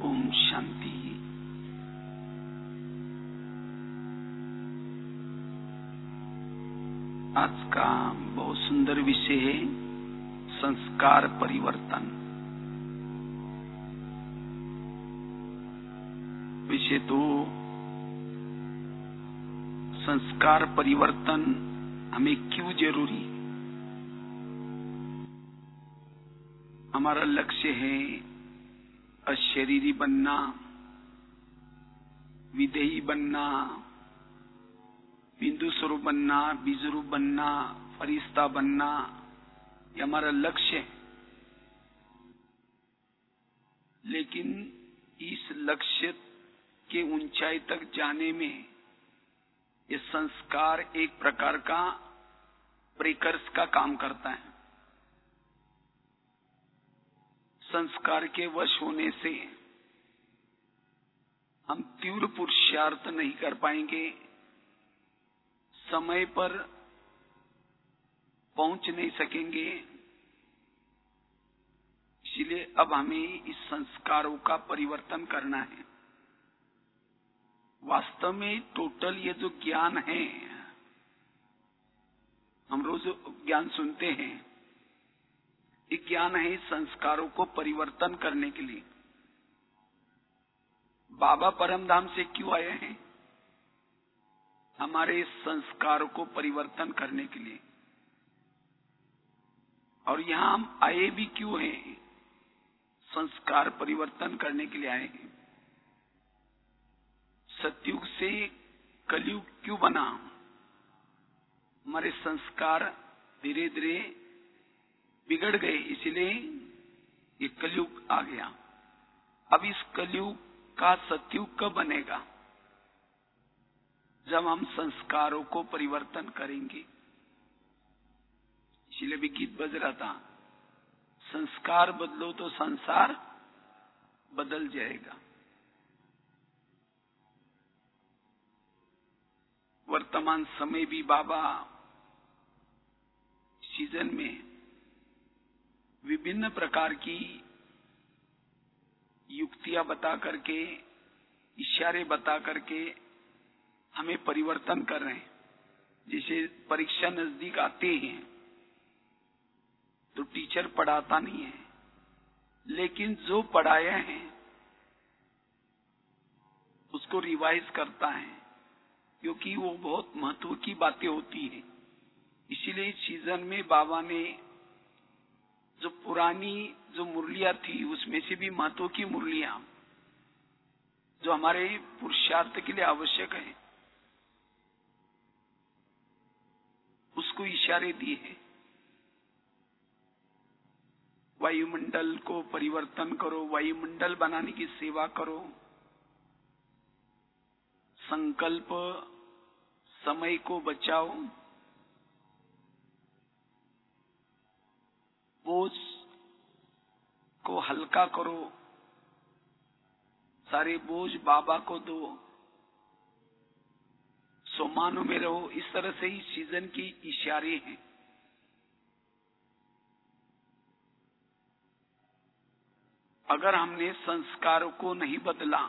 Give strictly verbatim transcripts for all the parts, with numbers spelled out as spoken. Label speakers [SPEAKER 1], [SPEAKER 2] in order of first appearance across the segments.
[SPEAKER 1] ओम शांति। आज का बहुत सुंदर विषय है संस्कार परिवर्तन। विषय तो संस्कार परिवर्तन हमें क्यों जरूरी। हमारा लक्ष्य है अशरीरी बनना, विधेयी बनना, बिंदु स्वरूप बनना, बीज रूप बनना, फरिश्ता बनना, ये हमारा लक्ष्य है। लेकिन इस लक्ष्य के ऊंचाई तक जाने में ये संस्कार एक प्रकार का ब्रेकर्स का काम करता है। संस्कार के वश होने से हम तीव्र पुरुषार्थ नहीं कर पाएंगे, समय पर पहुंच नहीं सकेंगे। इसलिए अब हमें इस संस्कारों का परिवर्तन करना है। वास्तव में टोटल ये जो ज्ञान है, हम रोज ज्ञान सुनते हैं, ये ज्ञान है संस्कारों को परिवर्तन करने के लिए। बाबा परमधाम से क्यों आए हैं? हमारे संस्कारों को परिवर्तन करने के लिए। और यहां हम आए भी क्यों हैं? संस्कार परिवर्तन करने के लिए आए हैं। सतयुग से कलयुग क्यों बना? हमारे संस्कार धीरे धीरे बिगड़ गए, इसलिए ये कलयुग आ गया। अब इस कलयुग का सतयुग कब बनेगा? जब हम संस्कारों को परिवर्तन करेंगे। इसलिए भी गीत बज रहा था, संस्कार बदलो तो संसार बदल जाएगा। वर्तमान समय भी बाबा सीजन में विभिन्न प्रकार की युक्तियां बता करके, इशारे बता करके हमें परिवर्तन कर रहे हैं। जैसे परीक्षा नजदीक आते हैं तो टीचर पढ़ाता नहीं है, लेकिन जो पढ़ाया है उसको रिवाइज करता है, क्योंकि वो बहुत महत्व की बातें होती है। इसीलिए इस सीजन में बाबा ने जो पुरानी जो मुरलियां थी, उसमें से भी महत्व की मुरलियां जो हमारे पुरुषार्थ के लिए आवश्यक है, उसको इशारे दिए हैं। वायुमंडल को परिवर्तन करो, वायुमंडल बनाने की सेवा करो, संकल्प, समय को बचाओ, बोझ को हल्का करो, सारे बोझ बाबा को दो, सोमानों में रहो। इस तरह से ही सीजन की इशारे हैं। अगर हमने संस्कारों को नहीं बदला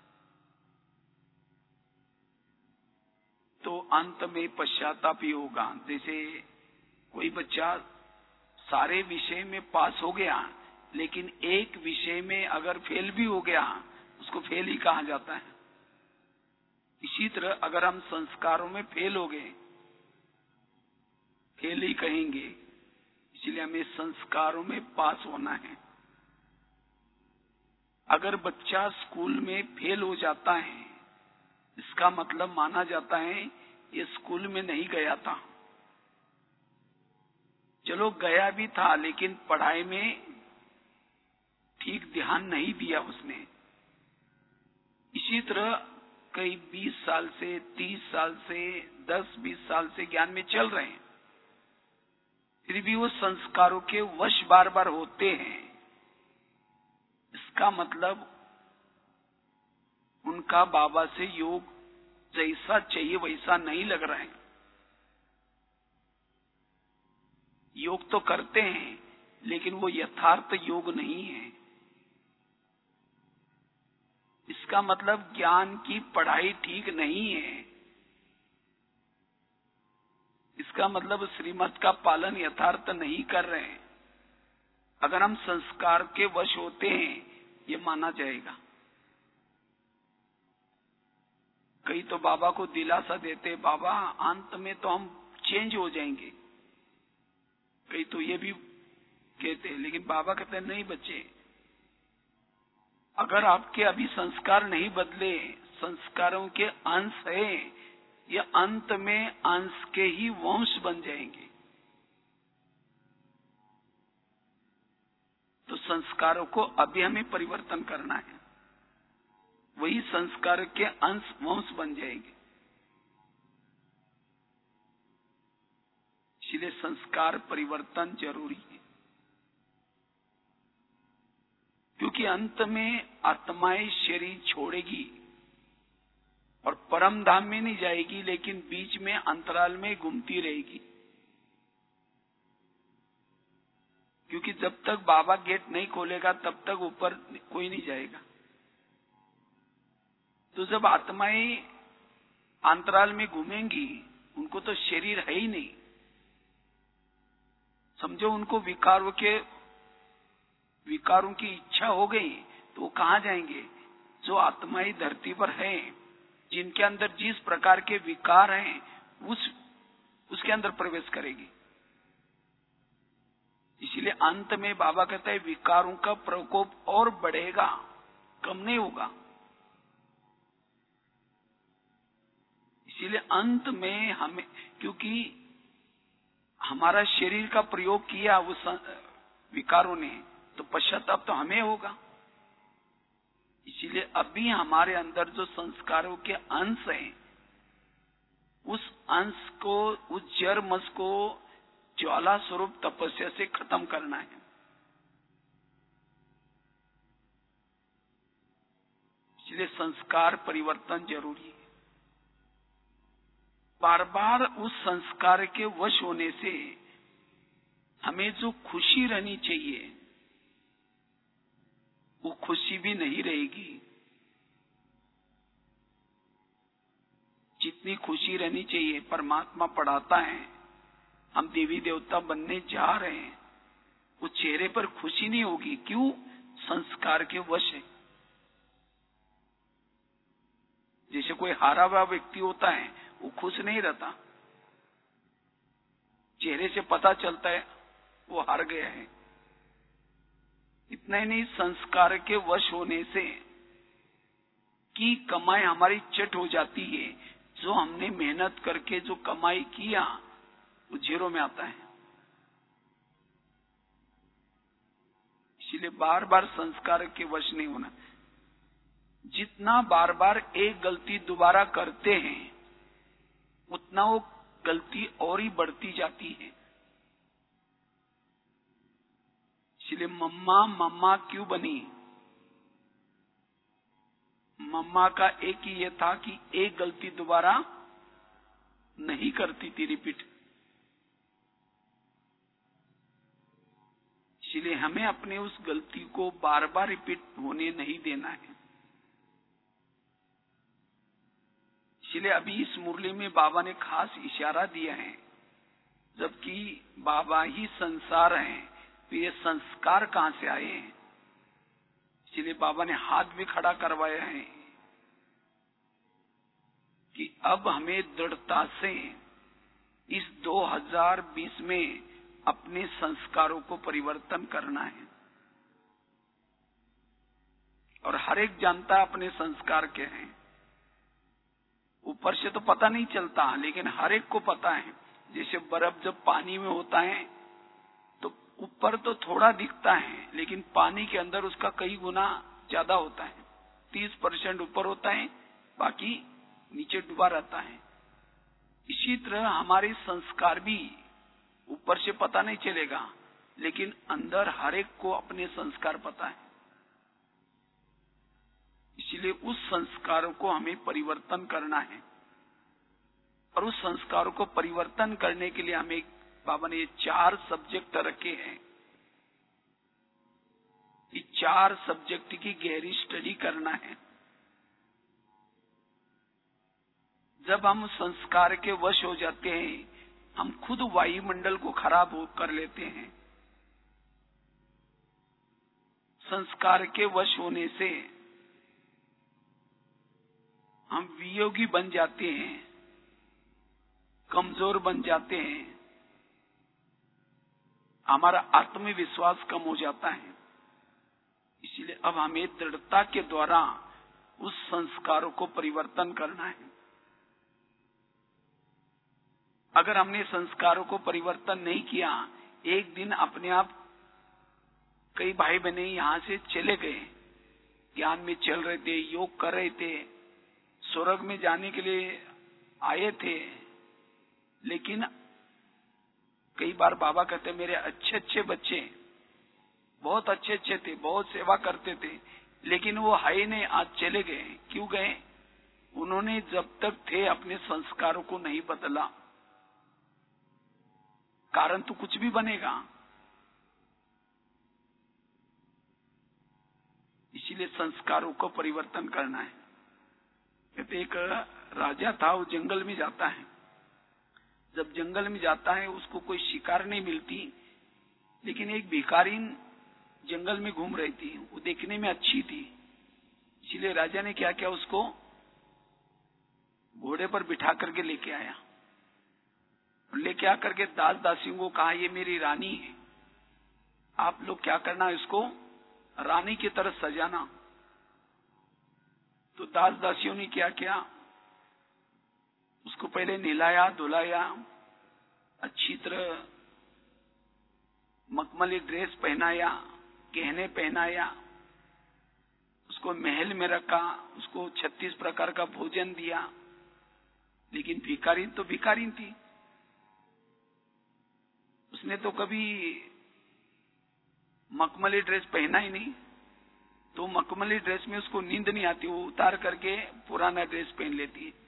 [SPEAKER 1] तो अंत में पश्चाताप ही होगा। जैसे कोई बच्चा सारे विषय में पास हो गया, लेकिन एक विषय में अगर फेल भी हो गया, उसको फेल ही कहा जाता है। इसी तरह अगर हम संस्कारों में फेल हो गए, फेल ही कहेंगे। इसलिए हमें संस्कारों में पास होना है। अगर बच्चा स्कूल में फेल हो जाता है, इसका मतलब माना जाता है ये स्कूल में नहीं गया था। चलो गया भी था, लेकिन पढ़ाई में ठीक ध्यान नहीं दिया उसने। इसी तरह कई बीस साल से, तीस साल से, दस बीस साल से ज्ञान में चल रहे हैं, फिर भी वो संस्कारों के वश बार बार होते हैं। इसका मतलब उनका बाबा से योग जैसा चाहिए वैसा नहीं लग रहा है। योग तो करते हैं, लेकिन वो यथार्थ योग नहीं है। इसका मतलब ज्ञान की पढ़ाई ठीक नहीं है। इसका मतलब श्रीमत का पालन यथार्थ नहीं कर रहे हैं। अगर हम संस्कार के वश होते हैं, ये माना जाएगा। कई तो बाबा को दिलासा देते, बाबा अंत में तो हम चेंज हो जाएंगे। कई तो ये भी कहते, लेकिन बाबा कहते हैं नहीं बच्चे, अगर आपके अभी संस्कार नहीं बदले, संस्कारों के अंश है, ये अंत में अंश के ही वंश बन जाएंगे। तो संस्कारों को अभी हमें परिवर्तन करना है, वही संस्कार के अंश वंश बन जाएंगे। इसलिए संस्कार परिवर्तन जरूरी है, क्योंकि अंत में आत्माएं शरीर छोड़ेगी और परम धाम में नहीं जाएगी, लेकिन बीच में अंतराल में घूमती रहेगी। क्योंकि जब तक बाबा गेट नहीं खोलेगा तब तक ऊपर कोई नहीं जाएगा। तो जब आत्माएं अंतराल में घूमेंगी, उनको तो शरीर है ही नहीं। समझो उनको विकारों के विकारों की इच्छा हो गई, तो वो कहाँ जाएंगे? जो आत्माएं धरती पर हैं, जिनके अंदर जिस प्रकार के विकार हैं, उस उसके अंदर प्रवेश करेगी। इसीलिए अंत में बाबा कहता है विकारों का प्रकोप और बढ़ेगा, कम नहीं होगा। इसीलिए अंत में हमें, क्योंकि हमारा शरीर का प्रयोग किया उस विकारों ने, तो पश्चाताप तो हमें होगा। इसीलिए अभी हमारे अंदर जो संस्कारों के अंश हैं, उस अंश को, उस जर्मस को ज्वाला स्वरूप तपस्या से खत्म करना है। इसलिए संस्कार परिवर्तन जरूरी है। बार बार उस संस्कार के वश होने से हमें जो खुशी रहनी चाहिए, वो खुशी भी नहीं रहेगी। जितनी खुशी रहनी चाहिए, परमात्मा पढ़ाता है, हम देवी देवता बनने जा रहे हैं, वो चेहरे पर खुशी नहीं होगी। क्यों? संस्कार के वश है। जैसे कोई हारा हुआ व्यक्ति होता है, वो खुश नहीं रहता, चेहरे से पता चलता है वो हार गया है। इतना ही नहीं, संस्कार के वश होने से की कमाई हमारी चट हो जाती है। जो हमने मेहनत करके जो कमाई किया, वो जीरो में आता है। इसलिए बार बार संस्कार के वश नहीं होना। जितना बार बार एक गलती दोबारा करते हैं, उतना वो गलती और ही बढ़ती जाती है। इसलिए मम्मा मम्मा क्यों बनी? मम्मा का एक ही ये था कि एक गलती दोबारा नहीं करती थी, रिपीट। इसलिए हमें अपने उस गलती को बार बार रिपीट होने नहीं देना है। इसलिए अभी इस मुरली में बाबा ने खास इशारा दिया है, जबकि बाबा ही संसार हैं, तो ये संस्कार कहां से आए हैं? इसलिए बाबा ने हाथ भी खड़ा करवाया है कि अब हमें दृढ़ता से इस दो हज़ार बीस में अपने संस्कारों को परिवर्तन करना है। और हर एक जानता अपने संस्कार के हैं। ऊपर से तो पता नहीं चलता, लेकिन हर एक को पता है। जैसे बर्फ जब पानी में होता है तो ऊपर तो थोड़ा दिखता है, लेकिन पानी के अंदर उसका कई गुना ज्यादा होता है। तीस परसेंट ऊपर होता है, बाकी नीचे डूबा रहता है। इसी तरह हमारे संस्कार भी ऊपर से पता नहीं चलेगा, लेकिन अंदर हर एक को अपने संस्कार पता है। इसलिए उस संस्कारों को हमें परिवर्तन करना है। और उस संस्कारों को परिवर्तन करने के लिए हमें बाबा ने ये चार सब्जेक्ट रखे हैं। ये चार सब्जेक्ट की गहरी स्टडी करना है। जब हम संस्कार के वश हो जाते हैं, हम खुद वायुमंडल को खराब कर लेते हैं। संस्कार के वश होने से हम वियोगी बन जाते हैं, कमजोर बन जाते हैं, हमारा आत्मविश्वास कम हो जाता है। इसलिए अब हमें दृढ़ता के द्वारा उस संस्कारों को परिवर्तन करना है। अगर हमने संस्कारों को परिवर्तन नहीं किया, एक दिन अपने आप कई भाई बहने यहां से चले गए, ज्ञान में चल रहे थे, योग कर रहे थे, स्वर्ग में जाने के लिए आए थे, लेकिन कई बार बाबा कहते मेरे अच्छे अच्छे बच्चे बहुत अच्छे अच्छे थे, बहुत सेवा करते थे, लेकिन वो है नहीं, आज चले गए। क्यों गए? उन्होंने जब तक थे अपने संस्कारों को नहीं बदला। कारण तो कुछ भी बनेगा। इसीलिए संस्कारों को परिवर्तन करना है। कहते एक राजा था, वो जंगल में जाता है। जब जंगल में जाता है उसको कोई शिकार नहीं मिलती, लेकिन एक भिखारीन जंगल में घूम रही थी, वो देखने में अच्छी थी। इसलिए राजा ने क्या किया, उसको घोड़े पर बिठा करके लेके आया। लेके आकर के दास दासियों को कहा ये मेरी रानी है, आप लोग क्या करना, इसको रानी की तरह सजाना। तो दास दासियों ने क्या किया, उसको पहले नहलाया धुलाया, अच्छी तरह मखमली ड्रेस पहनाया, गहने पहनाया, उसको महल में रखा, उसको छत्तीस प्रकार का भोजन दिया। लेकिन भिखारीन तो भिखारीन थी, उसने तो कभी मखमली ड्रेस पहना ही नहीं। तो मखमली ड्रेस में उसको नींद नहीं आती, वो उतार करके पुराना ड्रेस पहन लेती है।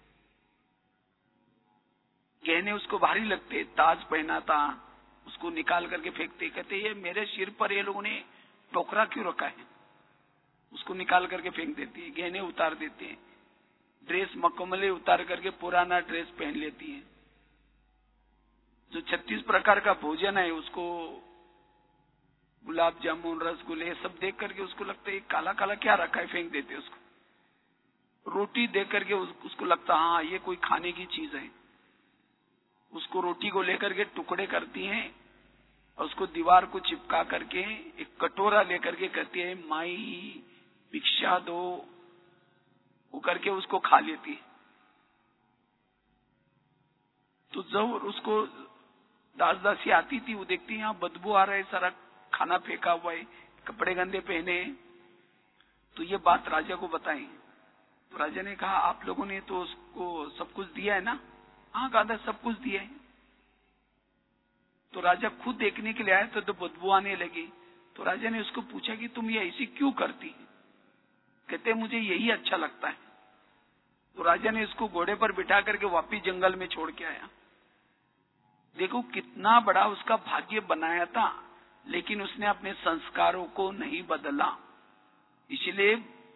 [SPEAKER 1] गहने उसको भारी लगते, ताज पहना था, उसको निकाल करके फेंकते। कहते ये मेरे सिर पर ये लोगों ने टोकरा क्यों रखा है, उसको निकाल करके फेंक देती है। गहने उतार देते हैं, ड्रेस मखमली उतार करके पुराना ड्रेस पहन लेती है। जो छत्तीस प्रकार का भोजन है, उसको गुलाब जामुन रसगुल्ले सब देख करके उसको लगता है काला काला क्या रखा है, फेंक देते उसको। रोटी देख करके उस, उसको लगता हाँ ये कोई खाने की चीज है। उसको रोटी को लेकर के टुकड़े करती हैं और उसको दीवार को चिपका करके एक कटोरा लेकर के कहती है माई भिक्षा दो, वो करके उसको खा लेती है। तो जब उसको दास दासी आती थी, वो देखती यहाँ बदबू आ रहा है, सारा खाना फेंका हुआ है, कपड़े गंदे पहने। तो ये बात राजा को बताई। तो राजा ने कहा आप लोगों ने तो उसको सब कुछ दिया है ना? हाँ दादा सब कुछ दिया है। तो राजा खुद देखने के लिए आया तो, तो बदबू आने लगी। तो राजा ने उसको पूछा कि तुम ये ऐसी क्यों करती है? कहते मुझे यही अच्छा लगता है। तो राजा ने उसको घोड़े पर बिठा करके वापिस जंगल में छोड़ के आया। देखो कितना बड़ा उसका भाग्य बनाया था, लेकिन उसने अपने संस्कारों को नहीं बदला, इसलिए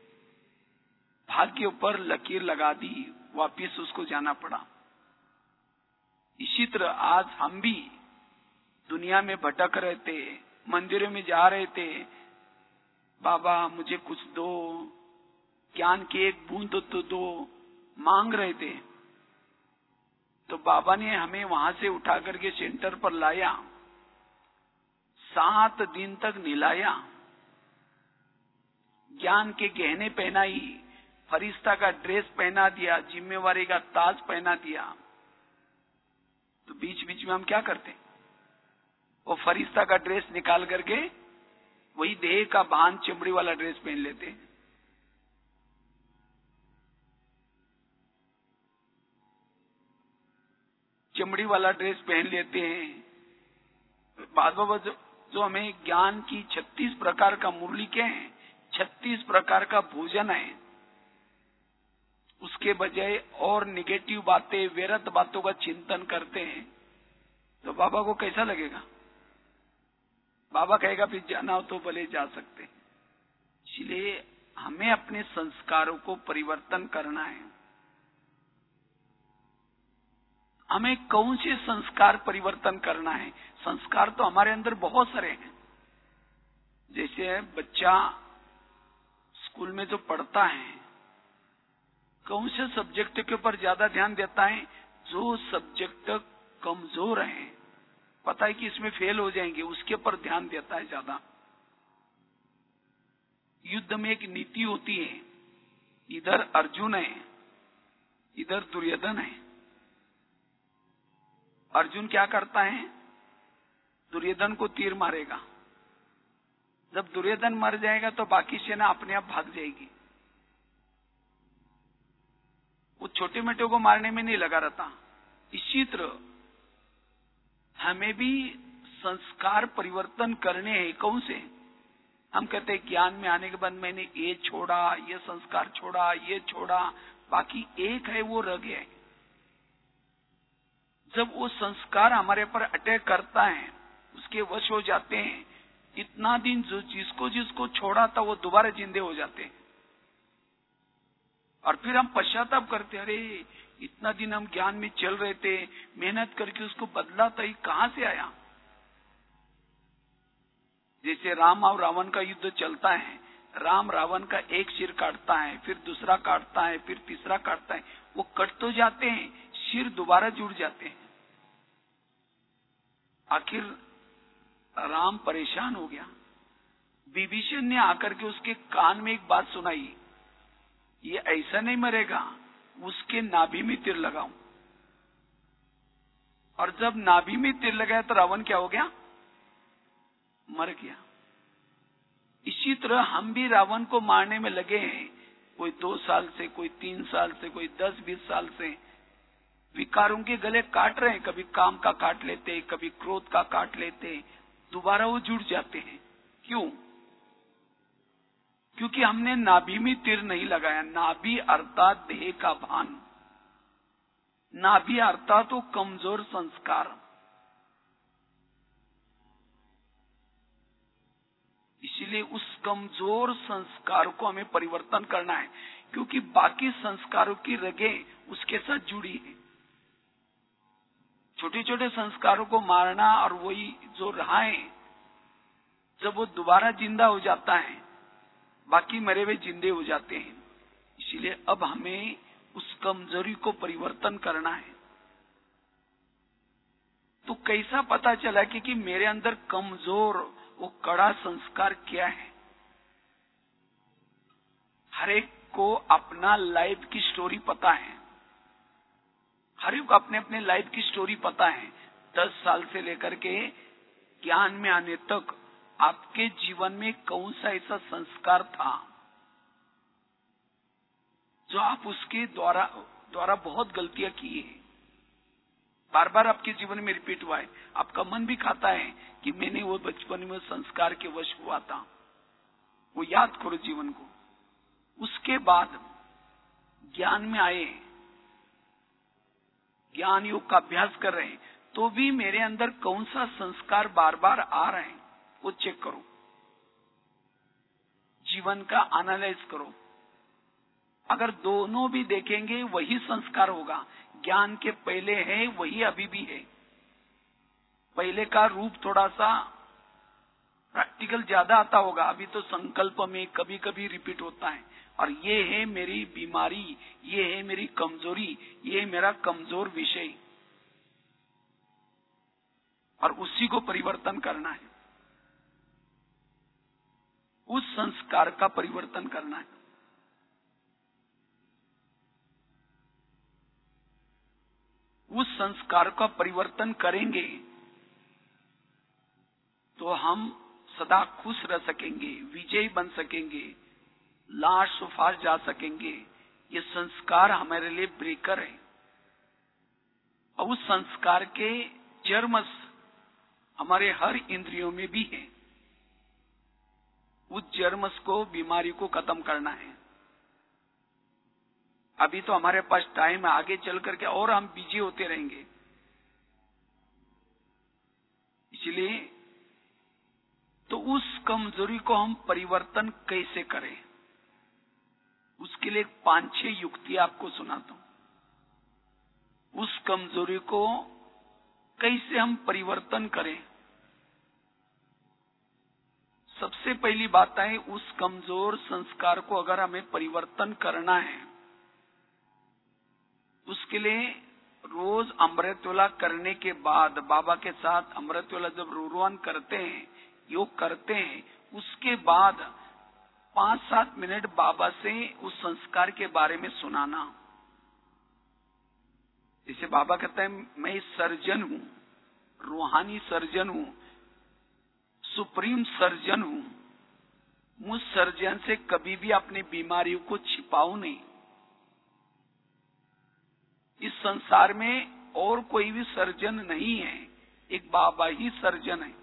[SPEAKER 1] भाग्य ऊपर लकीर लगा दी, वापिस उसको जाना पड़ा। इसी तरह आज हम भी दुनिया में भटक रहे थे, मंदिरों में जा रहे थे, बाबा मुझे कुछ दो, ज्ञान की एक बूंद तो दो, मांग रहे थे। तो बाबा ने हमें वहां से उठा करके सेंटर पर लाया, सात दिन तक निलाया, ज्ञान के गहने पहनाई, फरिश्ता का ड्रेस पहना दिया, जिम्मेवारी का ताज पहना दिया। तो बीच बीच में हम क्या करते, वो फरिश्ता का ड्रेस निकाल करके वही देह का भान चमड़ी वाला ड्रेस पहन लेते। चमड़ी वाला ड्रेस पहन लेते हैं। बाद बाबा जो, जो हमें ज्ञान की छत्तीस प्रकार का मुरली के हैं, छत्तीस प्रकार का भोजन है, उसके बजाय और निगेटिव बातें, व्यर्थ बातों का चिंतन करते हैं, तो बाबा को कैसा लगेगा? बाबा कहेगा फिर जाना हो तो भले जा सकते। इसलिए हमें अपने संस्कारों को परिवर्तन करना है। हमें कौन से संस्कार परिवर्तन करना है। संस्कार तो हमारे अंदर बहुत सारे हैं। जैसे बच्चा स्कूल में जो पढ़ता है, कौन से सब्जेक्ट के ऊपर ज्यादा ध्यान देता है? जो सब्जेक्ट कमजोर है, पता है कि इसमें फेल हो जाएंगे, उसके ऊपर ध्यान देता है ज्यादा। युद्ध में एक नीति होती है, इधर अर्जुन है, इधर दुर्योधन है। अर्जुन क्या करता है? दुर्योधन को तीर मारेगा। जब दुर्योधन मर जाएगा तो बाकी सेना अपने आप भाग जाएगी। वो छोटे मोटे को मारने में नहीं लगा रहता। इसी तरह हमें भी संस्कार परिवर्तन करने हैं। कौन से? हम कहते हैं ज्ञान में आने के बाद मैंने ये छोड़ा, ये संस्कार छोड़ा, ये छोड़ा, बाकी एक है वो रह गया है। जब वो संस्कार हमारे पर अटैक करता है, उसके वश हो जाते हैं, इतना दिन जो जिसको जिसको छोड़ा था वो दोबारा जिंदे हो जाते हैं। और फिर हम पश्चाताप करते, अरे इतना दिन हम ज्ञान में चल रहे थे, मेहनत करके उसको बदला था, ये कहां से आया? जैसे राम और रावण का युद्ध चलता है, राम रावण का एक सिर काटता है, फिर दूसरा काटता है, फिर तीसरा काटता है, वो कट तो जाते हैं, सिर दोबारा जुड़ जाते हैं। आखिर राम परेशान हो गया। विभीषण ने आकर के उसके कान में एक बात सुनाई, ये ऐसा नहीं मरेगा, उसके नाभि में तीर लगाऊं। और जब नाभि में तीर लगाया तो रावण क्या हो गया? मर गया। इसी तरह हम भी रावण को मारने में लगे हैं। कोई दो साल से, कोई तीन साल से, कोई दस बीस साल से विकारों के गले काट रहे हैं। कभी काम का काट लेते, कभी क्रोध का काट लेते, दोबारा वो जुड़ जाते हैं। क्यों? क्योंकि हमने नाभि में तीर नहीं लगाया। नाभि अर्थात देह का भान, नाभि अर्थात तो कमजोर संस्कार। इसलिए उस कमजोर संस्कार को हमें परिवर्तन करना है, क्योंकि बाकी संस्कारों की रगें उसके साथ जुड़ी है। छोटे छोटे संस्कारों को मारना और वही जो रहा है, जब वो दोबारा जिंदा हो जाता है, बाकी मरे हुए जिंदे हो जाते हैं। इसलिए अब हमें उस कमजोरी को परिवर्तन करना है। तो कैसा पता चला कि, कि मेरे अंदर कमजोर वो कड़ा संस्कार क्या है? हर एक को अपना लाइफ की स्टोरी पता है। हर एक को अपने अपने लाइफ की स्टोरी पता है। दस साल से लेकर के ज्ञान में आने तक आपके जीवन में कौन सा ऐसा संस्कार था जो आप उसके द्वारा द्वारा बहुत गलतियां की है, बार बार आपके जीवन में रिपीट हुआ है। आपका मन भी खाता है कि मैंने वो बचपन में संस्कार के वश हुआ था। वो याद करो जीवन को। उसके बाद ज्ञान में आए, ज्ञान योग का अभ्यास कर रहे हैं, तो भी मेरे अंदर कौन सा संस्कार बार बार आ रहे हैं वो चेक करो। जीवन का एनालाइज करो। अगर दोनों भी देखेंगे वही संस्कार होगा। ज्ञान के पहले है वही अभी भी है। पहले का रूप थोड़ा सा प्रैक्टिकल ज्यादा आता होगा, अभी तो संकल्प में कभी कभी रिपीट होता है। और ये है मेरी बीमारी, ये है मेरी कमजोरी, ये है मेरा कमजोर विषय, और उसी को परिवर्तन करना है। उस संस्कार का परिवर्तन करना है। उस संस्कार का परिवर्तन करेंगे तो हम सदा खुश रह सकेंगे, विजयी बन सकेंगे, लास्ट फार जा सकेंगे। ये संस्कार हमारे लिए ब्रेकर है। और उस संस्कार के जर्मस हमारे हर इंद्रियों में भी है। उस जर्मस को, बीमारी को खत्म करना है। अभी तो हमारे पास टाइम है, आगे चल करके और हम बिजी होते रहेंगे। इसलिए तो उस कमजोरी को हम परिवर्तन कैसे करें, उसके लिए पांच छह युक्ति आपको सुनाता हूं। उस कमजोरी को कैसे हम परिवर्तन करें। सबसे पहली बात है, उस कमजोर संस्कार को अगर हमें परिवर्तन करना है, उसके लिए रोज अमृतवेला करने के बाद, बाबा के साथ अमृतवेला जब रूरवान करते हैं, योग करते हैं, उसके बाद पांच सात मिनट बाबा से उस संस्कार के बारे में सुनाना। जैसे बाबा कहते हैं, मैं सर्जन हूं, रूहानी सर्जन हूं, सुप्रीम सर्जन हूं, मुझ सर्जन से कभी भी अपनी बीमारियों को छिपाओ नहीं। इस संसार में और कोई भी सर्जन नहीं है, एक बाबा ही सर्जन है।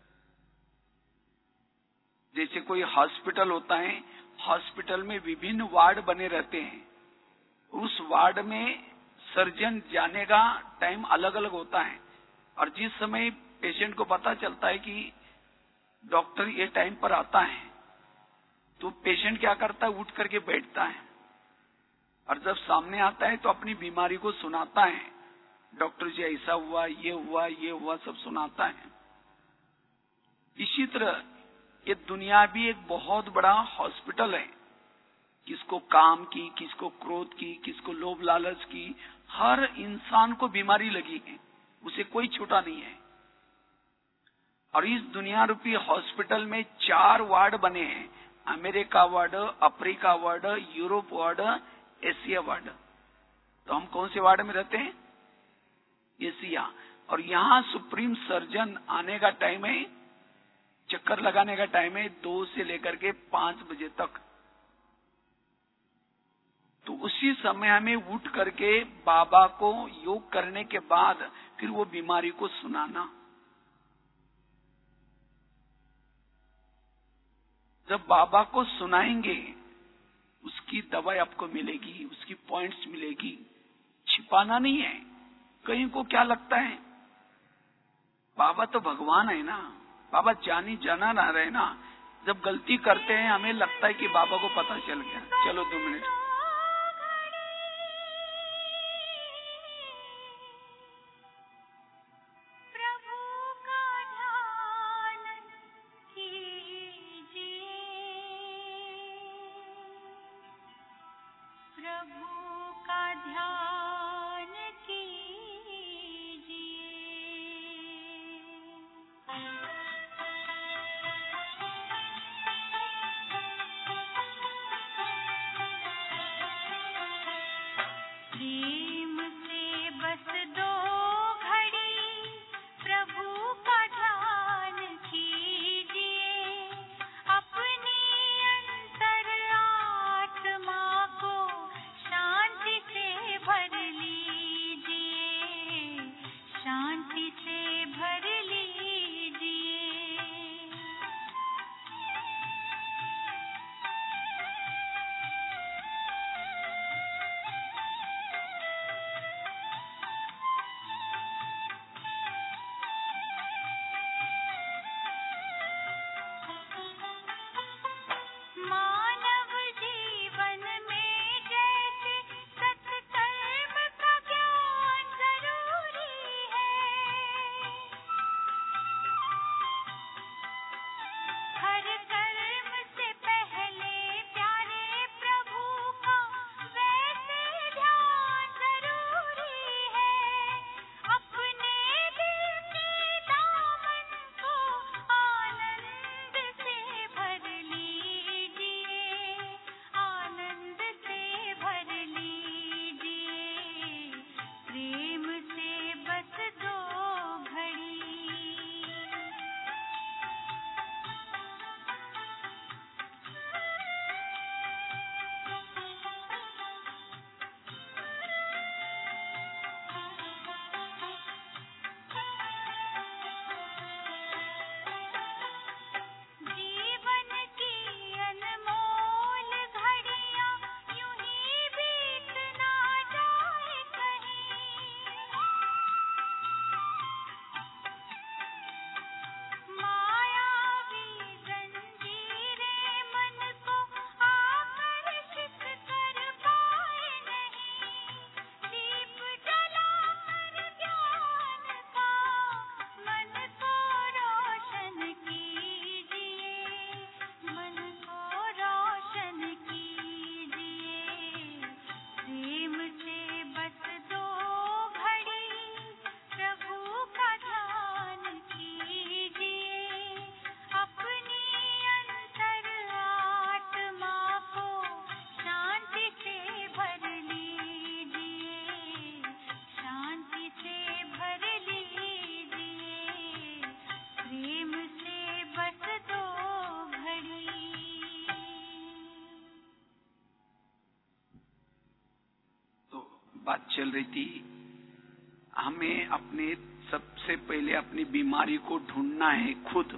[SPEAKER 1] जैसे कोई हॉस्पिटल होता है, हॉस्पिटल में विभिन्न वार्ड बने रहते हैं, उस वार्ड में सर्जन जाने का टाइम अलग अलग होता है, और जिस समय पेशेंट को पता चलता है कि डॉक्टर ये टाइम पर आता है, तो पेशेंट क्या करता है, उठ करके बैठता है, और जब सामने आता है तो अपनी बीमारी को सुनाता है। डॉक्टर जी ऐसा हुआ, ये हुआ, ये हुआ, सब सुनाता है। इसी तरह ये दुनिया भी एक बहुत बड़ा हॉस्पिटल है। किसको काम की, किसको क्रोध की, किसको लोभ लालच की, हर इंसान को बीमारी लगी है, उसे कोई छूटा नहीं है। और इस दुनिया रूपी हॉस्पिटल में चार वार्ड बने हैं, America ward, Africa ward, Europe ward, Asia ward. तो हम कौन से वार्ड में रहते हैं? एशिया। और यहाँ सुप्रीम सर्जन आने का टाइम है, चक्कर लगाने का टाइम है दो से लेकर के पांच बजे तक। तो उसी समय हमें उठ करके बाबा को योग करने के बाद फिर वो बीमारी को सुनाना। जब बाबा को सुनाएंगे, उसकी दवाई आपको मिलेगी, उसकी पॉइंट्स मिलेगी। छिपाना नहीं है। कहीं को क्या लगता है, बाबा तो भगवान है ना, बाबा जानी जाना ना रहे ना। जब गलती करते हैं हमें लगता है कि बाबा को पता चल गया। चलो दो मिनट।
[SPEAKER 2] शांति से भर लीजिए।
[SPEAKER 1] बात चल रही थी, हमें अपने सबसे पहले अपनी बीमारी को ढूंढना है खुद,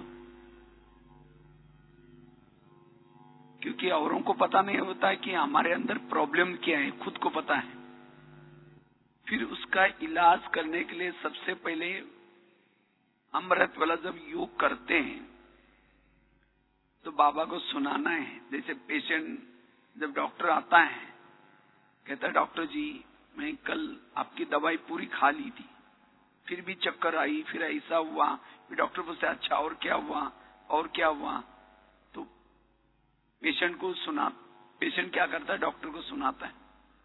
[SPEAKER 1] क्योंकि औरों को पता नहीं होता है कि हमारे अंदर प्रॉब्लम क्या है, खुद को पता है। फिर उसका इलाज करने के लिए सबसे पहले अमृत वाला जब योग करते हैं तो बाबा को सुनाना है। जैसे पेशेंट जब डॉक्टर आता है, कहता है डॉक्टर जी मैं कल आपकी दवाई पूरी खा ली थी, फिर भी चक्कर आई, फिर ऐसा हुआ, फिर डॉक्टर पूछते अच्छा और क्या हुआ और क्या हुआ, तो पेशेंट को सुना, पेशेंट क्या करता है, डॉक्टर को सुनाता है।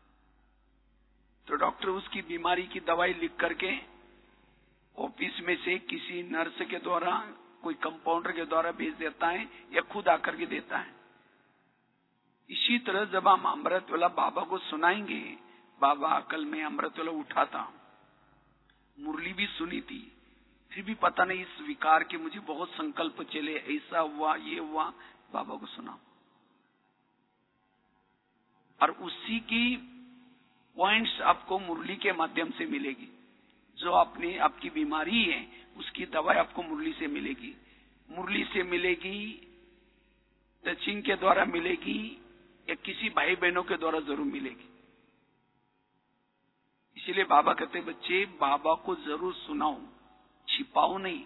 [SPEAKER 1] तो डॉक्टर उसकी बीमारी की दवाई लिख करके ऑफिस में से किसी नर्स के द्वारा, कोई कंपाउंडर के द्वारा भेज देता है या खुद आकर के देता है। इसी तरह जब हम अमृत वाला बाबा को सुनाएंगे, बाबा कल मैं अमृत वाला उठा था, मुरली भी सुनी थी, फिर भी पता नहीं इस विकार के मुझे बहुत संकल्प चले, ऐसा हुआ ये हुआ, बाबा को सुना और उसी की पॉइंट्स आपको मुरली के माध्यम से मिलेगी। जो आपने आपकी बीमारी है उसकी दवाई आपको मुरली से मिलेगी, मुरली से मिलेगी, टचिंग के द्वारा मिलेगी या किसी भाई बहनों के द्वारा जरूर मिलेगी। इसीलिए बाबा कहते बच्चे बाबा को जरूर सुनाओ, छिपाओ नहीं।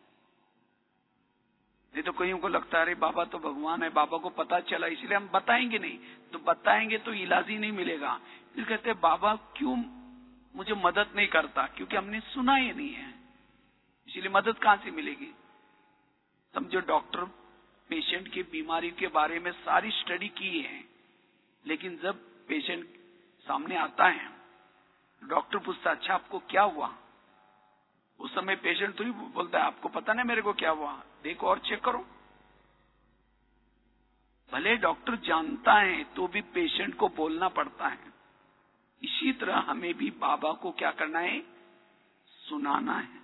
[SPEAKER 1] नहीं तो कईयों को लगता है अरे बाबा तो भगवान है, बाबा को पता चला इसलिए हम बताएंगे नहीं, तो बताएंगे तो इलाज ही नहीं मिलेगा। फिर कहते बाबा क्यों मुझे मदद नहीं करता, क्योंकि हमने सुना ही नहीं है, इसीलिए मदद कहां से मिलेगी। समझो डॉक्टर पेशेंट की बीमारी के बारे में सारी स्टडी की है, लेकिन जब पेशेंट सामने आता है डॉक्टर पूछता अच्छा आपको क्या हुआ, उस समय पेशेंट तो ही बोलता है आपको पता नहीं मेरे को क्या हुआ, देखो और चेक करो। भले डॉक्टर जानता है तो भी पेशेंट को बोलना पड़ता है। इसी तरह हमें भी बाबा को क्या करना है, सुनाना है।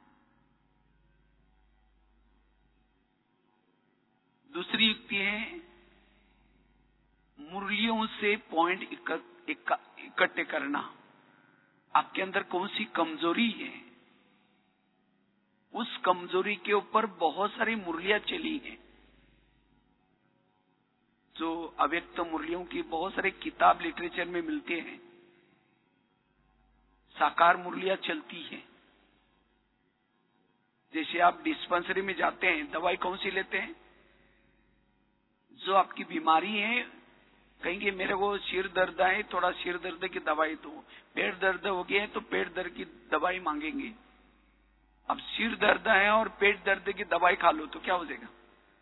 [SPEAKER 1] दूसरी युक्ति है मुरलियों से पॉइंट इकट्ठे करना। आपके अंदर कौन सी कमजोरी है, उस कमजोरी के ऊपर बहुत सारी मुरलियां चली हैं। जो अव्यक्त मुरलियों की बहुत सारे किताब लिटरेचर में मिलते हैं। साकार मुरलियां चलती हैं। जैसे आप डिस्पेंसरी में जाते हैं, दवाई कौन सी लेते हैं, जो आपकी बीमारी है, कहेंगे मेरे को सिर दर्द है, थोड़ा सिर दर्द की दवाई दो, पेट दर्द हो गया है तो पेट दर्द की दवाई मांगेंगे। अब सिर दर्द है और पेट दर्द की दवाई खा लो तो क्या हो जाएगा,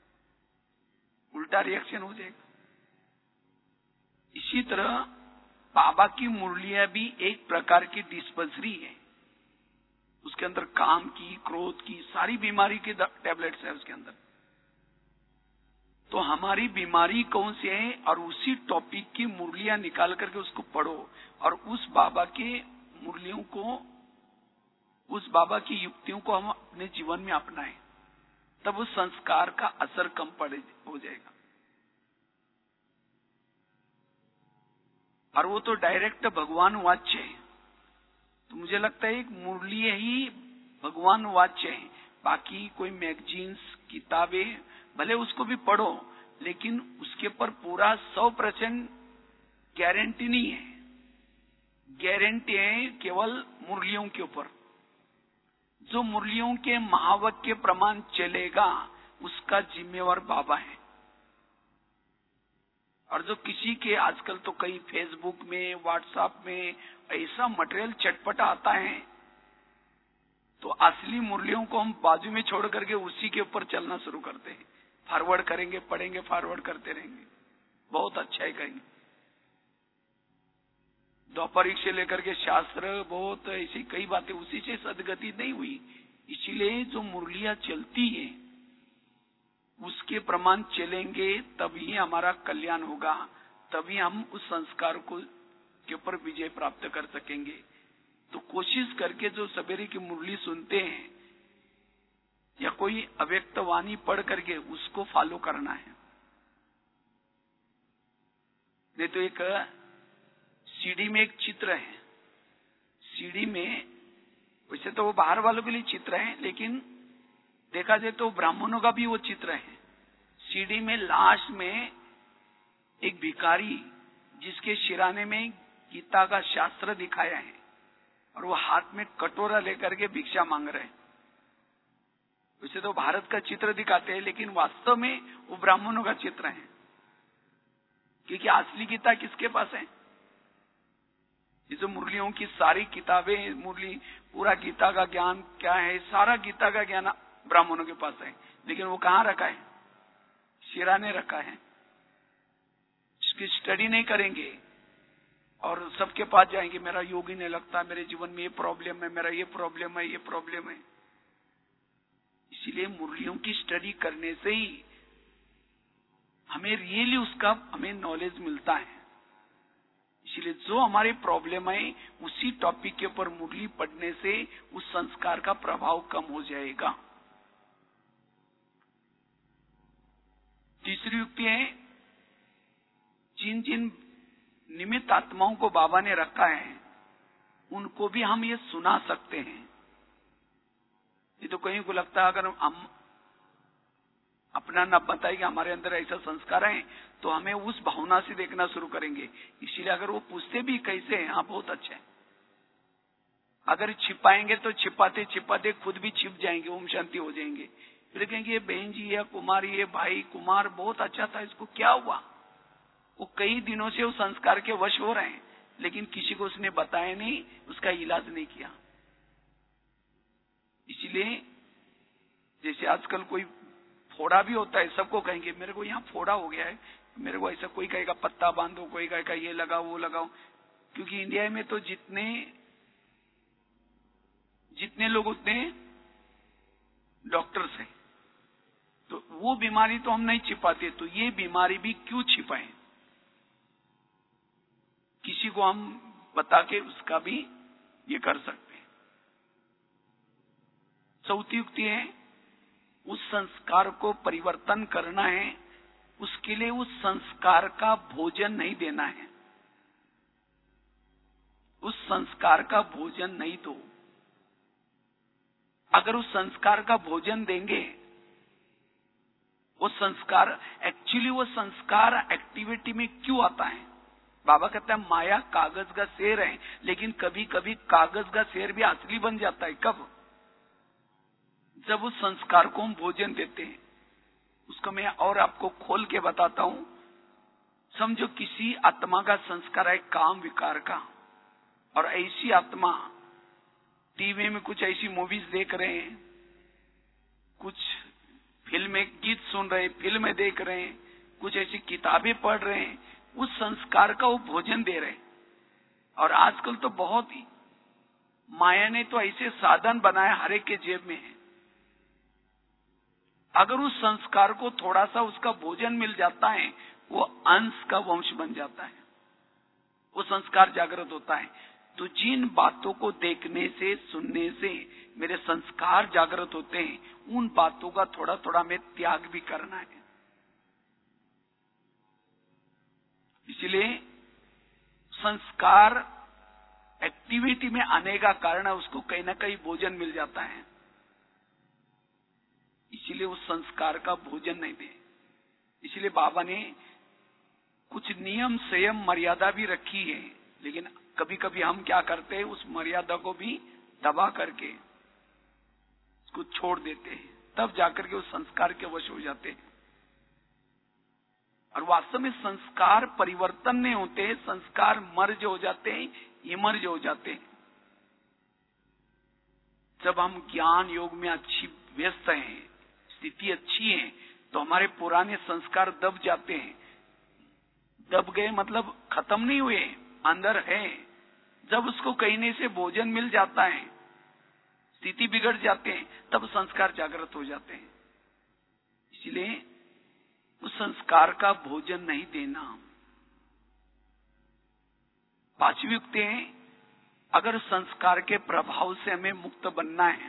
[SPEAKER 1] उल्टा रिएक्शन हो जाएगा। इसी तरह बाबा की मुरलियां भी एक प्रकार की डिस्पेंसरी है, उसके अंदर काम की, क्रोध की, सारी बीमारी की टैबलेट्स है उसके अंदर। तो हमारी बीमारी कौन सी है और उसी टॉपिक की मुरलियां निकाल करके उसको पढ़ो और उस बाबा के मुरलियों को, उस बाबा की युक्तियों को हम अपने जीवन में अपनाएं, तब उस संस्कार का असर कम पड़े हो जाएगा। और वो तो डायरेक्ट भगवान वाच्य है, तो मुझे लगता है एक मुरली ही भगवान वाच्य है। बाकी कोई मैगजीन्स, किताबें भले उसको भी पढ़ो, लेकिन उसके पर पूरा सौ परसेंट गारंटी नहीं है। गारंटी है केवल मुरलियों के ऊपर। जो मुरलियों के महावाक्य प्रमाण चलेगा उसका जिम्मेवार बाबा है। और जो किसी के आजकल तो कई फेसबुक में, व्हाट्सएप में ऐसा मटेरियल चटपटा आता है, तो असली मुरलियों को हम बाजू में छोड़ करके उसी के ऊपर चलना शुरू करते हैं। फॉरवर्ड करेंगे, पढ़ेंगे, फॉरवर्ड करते रहेंगे, बहुत अच्छा है कहेंगे। द्वापरिक से लेकर के शास्त्र, बहुत ऐसी कई बातें उसी से सदगति नहीं हुई। इसीलिए जो मुरलियां चलती है उसके प्रमाण चलेंगे, तभी हमारा कल्याण होगा, तभी हम उस संस्कार को के ऊपर विजय प्राप्त कर सकेंगे। तो कोशिश करके जो सवेरे की मुरली सुनते हैं या कोई अव्यक्त वाणी पढ़ करके उसको फॉलो करना है। नहीं तो एक सीडी में एक चित्र है, सीढ़ी में, वैसे तो वो बाहर वालों के लिए चित्र है, लेकिन देखा जाए तो ब्राह्मणों का भी वो चित्र है। सीढ़ी में लास्ट में एक भिखारी जिसके शिराने में गीता का शास्त्र दिखाया है और वो हाथ में कटोरा लेकर के भिक्षा मांग रहे हैं। वैसे तो भारत का चित्र दिखाते हैं, लेकिन वास्तव में वो ब्राह्मणों का चित्र है, क्योंकि असली गीता किसके पास है? ये जो मुरलियों की सारी किताबें, मुरली पूरा गीता का ज्ञान क्या है, सारा गीता का ज्ञान ब्राह्मणों के पास है, लेकिन वो कहाँ रखा है? शिराने रखा है। इसकी स्टडी नहीं करेंगे और सबके पास जाएंगे, मेरा योग ही नहीं लगता, मेरे जीवन में ये प्रॉब्लम है, मेरा ये प्रॉब्लम है, ये प्रॉब्लम है। इसीलिए मुरलियों की स्टडी करने से ही हमें रियली उसका हमें नॉलेज मिलता है। इसलिए जो हमारी प्रॉब्लम है उसी टॉपिक के ऊपर मुरली पढ़ने से उस संस्कार का प्रभाव कम हो जाएगा। तीसरी युक्ति है, जिन जिन निमित्त आत्माओं को बाबा ने रखा है उनको भी हम ये सुना सकते हैं। ये तो कहीं को लगता है अगर हम अपना न बताए कि हमारे अंदर ऐसा संस्कार है तो हमें उस भावना से देखना शुरू करेंगे। इसीलिए अगर वो पूछते भी कैसे हैं, हाँ बहुत अच्छा है। अगर छिपाएंगे तो छिपाते छिपाते खुद भी छिप जाएंगे, ओम शांति हो जाएंगे। फिर कहेंगे ये बहन जी या कुमारी, ये भाई कुमार बहुत अच्छा था, इसको क्या हुआ? वो कई दिनों से उस संस्कार के वश हो रहे हैं, लेकिन किसी को उसने बताया नहीं, उसका इलाज नहीं किया। इसीलिए जैसे आजकल कोई फोड़ा भी होता है, सबको कहेंगे मेरे को यहाँ फोड़ा हो गया है, मेरे को ऐसा, कोई कहेगा पत्ता बांधो, कोई कहेगा ये लगाओ वो लगाओ। क्योंकि इंडिया में तो जितने जितने लोग उतने डॉक्टर्स हैं, तो वो बीमारी तो हम नहीं छिपाते, तो ये बीमारी भी क्यों छिपाएं? किसी को हम बता के उसका भी ये कर सकते हैं। चौथी युक्ति है, उस संस्कार को परिवर्तन करना है, उसके लिए उस संस्कार का भोजन नहीं देना है। उस संस्कार का भोजन नहीं दो। अगर उस संस्कार का भोजन देंगे, वो संस्कार एक्चुअली वो संस्कार एक्टिविटी में क्यों आता है? बाबा कहता है माया कागज का शेर है, लेकिन कभी कभी कागज का शेर भी असली बन जाता है। कब? जब उस संस्कार को हम भोजन देते हैं। उसको मैं और आपको खोल के बताता हूं। समझो किसी आत्मा का संस्कार है काम विकार का, और ऐसी आत्मा टीवी में कुछ ऐसी मूवीज देख रहे हैं, कुछ फिल्में गीत सुन रहे, फिल्में देख रहे हैं, कुछ ऐसी किताबें पढ़ रहे हैं, उस संस्कार का वो भोजन दे रहे हैं। और आजकल तो बहुत ही माया ने तो ऐसे साधन बनाए, हर एक के जेब में है। अगर उस संस्कार को थोड़ा सा उसका भोजन मिल जाता है, वो अंश का वंश बन जाता है, वो संस्कार जागृत होता है। तो जिन बातों को देखने से सुनने से मेरे संस्कार जागृत होते हैं, उन बातों का थोड़ा थोड़ा में त्याग भी करना है। इसलिए संस्कार एक्टिविटी में आने का कारण है, उसको कहीं ना कहीं भोजन मिल जाता है। इसीलिए उस संस्कार का भोजन नहीं दे। इसलिए बाबा ने कुछ नियम संयम मर्यादा भी रखी है, लेकिन कभी कभी हम क्या करते हैं, उस मर्यादा को भी दबा करके उसको छोड़ देते हैं, तब जाकर के उस संस्कार के वश हो जाते हैं। और वास्तव में संस्कार परिवर्तन नहीं होते, संस्कार मर्ज हो जाते हैं, इमर्ज हो जाते हैं। जब हम ज्ञान योग में अच्छी व्यस्त हैं, स्थिति अच्छी है, तो हमारे पुराने संस्कार दब जाते हैं। दब गए मतलब खत्म नहीं हुए, अंदर है। जब उसको कहने से भोजन मिल जाता है, स्थिति बिगड़ जाते हैं, तब संस्कार जागृत हो जाते हैं। इसलिए उस संस्कार का भोजन नहीं देना। पांचवी युक्ति है, अगर संस्कार के प्रभाव से हमें मुक्त बनना है,